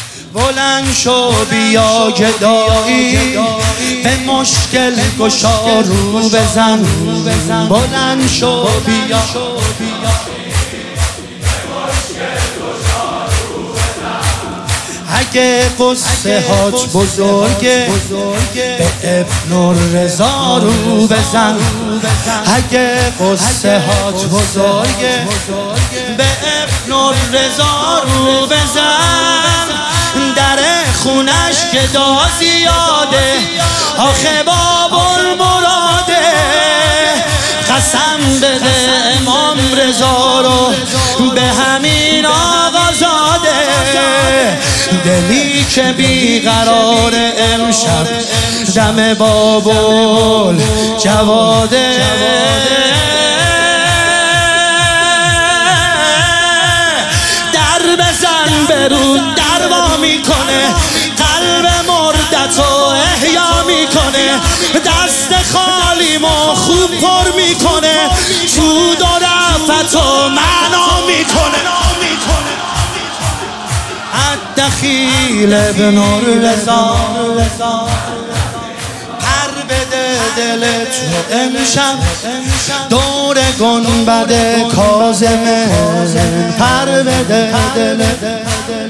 بلند شو بیا گدایی به مشکل گشا رو بزن. بلند شو بیا اگه قصه هات بزرگه به ابن الرضا رو بزن. اگه قصه هات بزرگه به ابن الرضا رو بزن. در خونش که زیاده آخه باب المراده. قسم بده امام رضا رو به همین آقا زاده. دلی که بیقرار امشب دم بابل جواده. در بزن برود دروا میکنه قلب مردتو احیا میکنه. دست خالیمو خوب پر میکنه جود و رفتو معنا میکنه. دخیل ابن الرضا پر بده دلت رو امشب دور گنبد کاظمه. پر بده دلت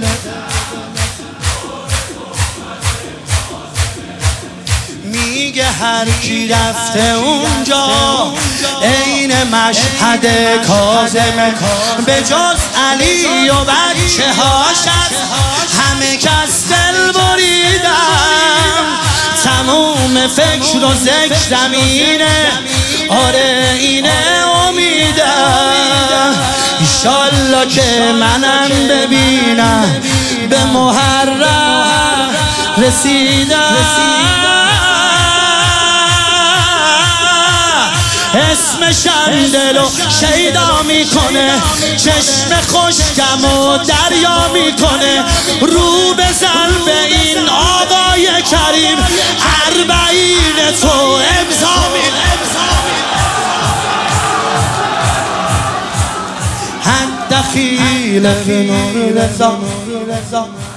میگه هر کی رفته اونجا عین مشهد کاظمه. به جز علی و بچه هاش همه کس دل بریدم. تموم فکر و ذکرم اینه آره اینه امیدم. ایشالله که منم ببینم به محرم رسیدم. اسمشم دلو شیدا میکنه چشم خشکم و دریا میکنه. رو بزن به این آقای کریم اربعین تو امضا حد دخیل ابن الرضا